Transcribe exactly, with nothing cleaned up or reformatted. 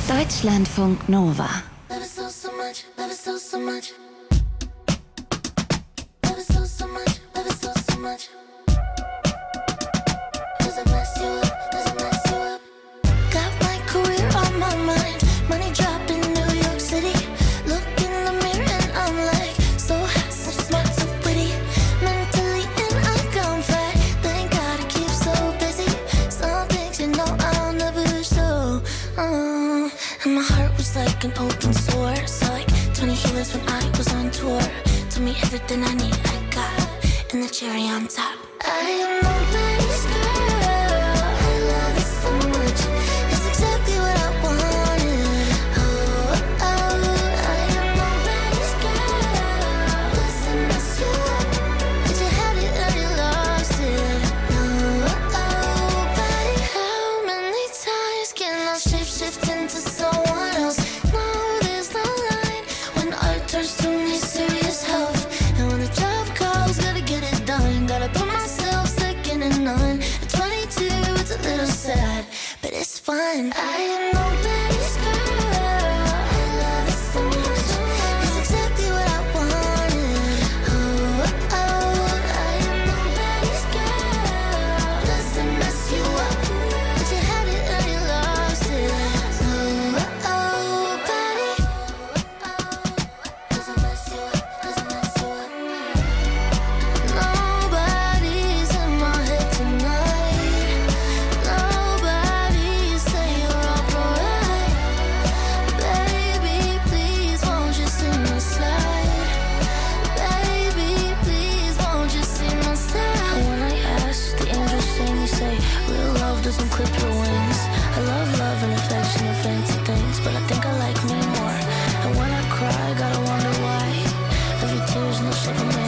Deutschlandfunk Nova. Love it so, so much, love it so, so much. Love it so, so much, love it so, so much. Does it mess you up, does it mess you up? Got my career on my mind. Money drop in New York City. Look in the mirror and I'm like, so hot, so smart, so witty. Mentally and I come fat. Thank God I keep so busy. Some things you know I'll never show. Uh, and my heart was like an open sore. Saw like twenty healers when I was on tour. Told me everything I need, I got. And the cherry on top. I am nobody's girl. I love it so much. It's exactly what I wanted. Oh, oh, I am nobody's girl. Does it mess you up? Did you have it or you lost it? Oh, oh, buddy, how many times can I shapeshift into someone else? No, there's no line when art turns to me serious help. And when the job calls, gotta get it done. Gotta put myself second to none. At twenty-two, it's a little sad, but it's fine. I am nobody's girl. I love it so much. It's exactly what I wanted. Oh, oh, I am nobody's girl. Does it mess you up? Did you have it or you lost it? Oh, oh, buddy. Does it mess you up? Does it mess you up? Nobody's in my head tonight. Nobody say you're alright. Baby, please won't you see my side? Baby, please won't you see my side? And when I ask, the angels sing, you say, real love doesn't clip your wings. I love love and affection and fancy things, but I think I like me more. And when I cry, gotta wonder why. Every tear's no shape of my